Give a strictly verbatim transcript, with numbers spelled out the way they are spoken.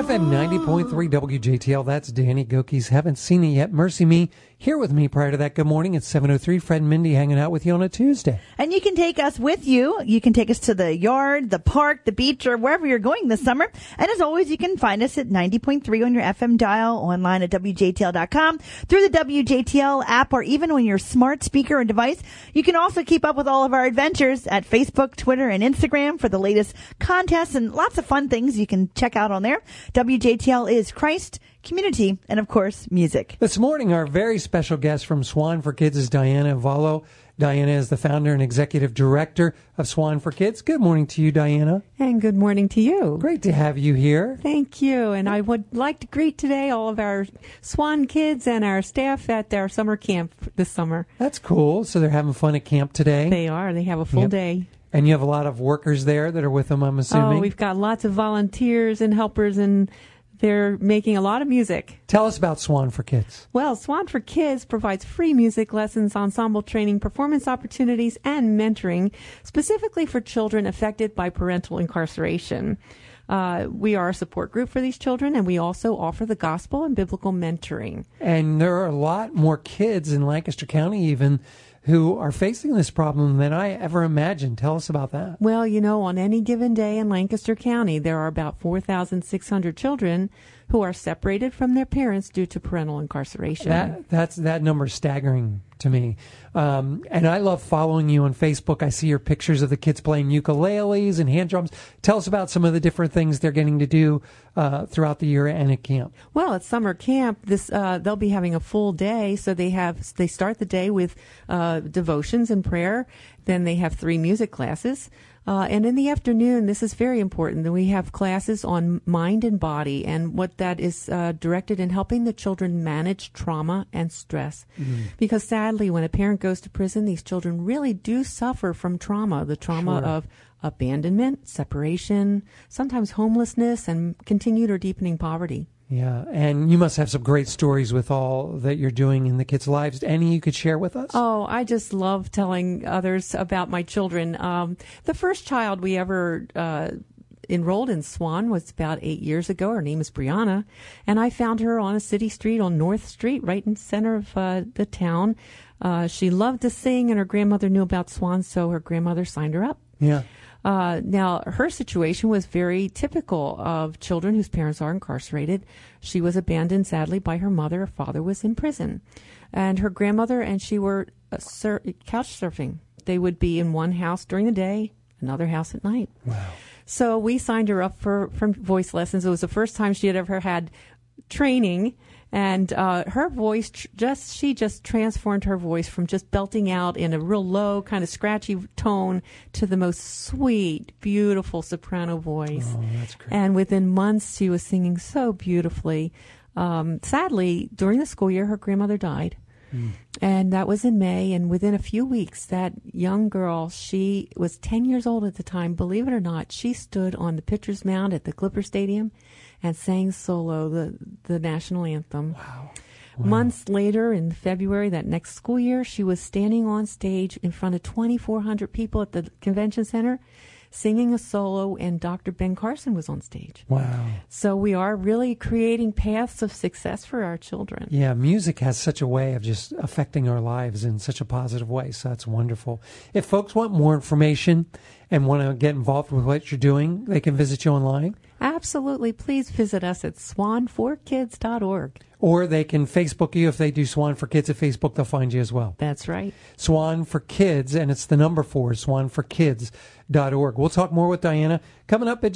F M ninety point three W J T L, that's Danny Gokey's Haven't Seen It Yet. Mercy Me, here with me prior to that. Good morning. It's seven oh three. Fred and Mindy hanging out with you on a Tuesday. And you can take us with you. You can take us to the yard, the park, the beach, or wherever you're going this summer. And as always, you can find us at ninety point three on your F M dial, online at W J T L dot com, through the W J T L app, or even on your smart speaker or device. You can also keep up with all of our adventures at Facebook, Twitter, and Instagram for the latest contests and lots of fun things you can check out on there. W J T L is Christ, community, and of course, music. This morning, our very special guest from Swan for Kids is Diana Vallo. Diana is the founder and executive director of Swan for Kids. Good morning to you, Diana. And good morning to you. Great to have you here. Thank you. And I would like to greet today all of our Swan kids and our staff at our summer camp this summer. That's cool. So they're having fun at camp today? They are. They have a full Yep. day. And you have a lot of workers there that are with them, I'm assuming? Oh, we've got lots of volunteers and helpers, and they're making a lot of music. Tell us about Swan for Kids. Well, Swan for Kids provides free music lessons, ensemble training, performance opportunities, and mentoring specifically for children affected by parental incarceration. Uh, we are a support group for these children, and we also offer the gospel and biblical mentoring. And there are a lot more kids in Lancaster County even who are facing this problem than I ever imagined. Tell us about that. Well, you know, on any given day in Lancaster County, there are about four thousand six hundred children who are separated from their parents due to parental incarceration. That that's that number is staggering to me. Um, and I love following you on Facebook. I see your pictures of the kids playing ukuleles and hand drums. Tell us about some of the different things they're getting to do uh, throughout the year and at camp. Well, at summer camp, this uh, they'll be having a full day. So they have they start the day with uh, devotions and prayer. Then they have three music classes. Uh, and in the afternoon, this is very important, that we have classes on mind and body, and what that is uh, directed in helping the children manage trauma and stress. Mm-hmm. Because sadly, when a parent goes to prison, these children really do suffer from trauma, the trauma Sure. of abandonment, separation, sometimes homelessness, and continued or deepening poverty. Yeah, and you must have some great stories with all that you're doing in the kids' lives. Any you could share with us? Oh, I just love telling others about my children. Um, the first child we ever uh, enrolled in Swan was about eight years ago. Her name is Brianna, and I found her on a city street on North Street, right in the center of uh, the town. Uh, she loved to sing, and her grandmother knew about Swan, so her grandmother signed her up. Yeah. Uh, now, her situation was very typical of children whose parents are incarcerated. She was abandoned, sadly, by her mother. Her father was in prison. And her grandmother and she were uh, sur- couch surfing. They would be in one house during the day, another house at night. Wow. So we signed her up for, for voice lessons. It was the first time she had ever had training. And uh, her voice, tr- just she just transformed her voice from just belting out in a real low, kind of scratchy tone to the most sweet, beautiful soprano voice. Oh, that's great. And within months, she was singing so beautifully. Um, sadly, during the school year, her grandmother died. Mm. And that was in May. And within a few weeks, that young girl, she was ten years old at the time, believe it or not, she stood on the pitcher's mound at the Clipper Stadium and sang solo the, the national anthem. Wow. Wow. Months later, in February that next school year, she was standing on stage in front of twenty-four hundred people at the convention center singing a solo, and Doctor Ben Carson was on stage. Wow. So we are really creating paths of success for our children. Yeah, music has such a way of just affecting our lives in such a positive way, so that's wonderful. If folks want more information and want to get involved with what you're doing, they can visit you online? Absolutely. Please visit us at swan for kids dot org. Or they can Facebook you. If they do Swan for Kids at Facebook, they'll find you as well. That's right. Swan for Kids, and it's the number four, swan for kids dot org. We'll talk more with Diana coming up at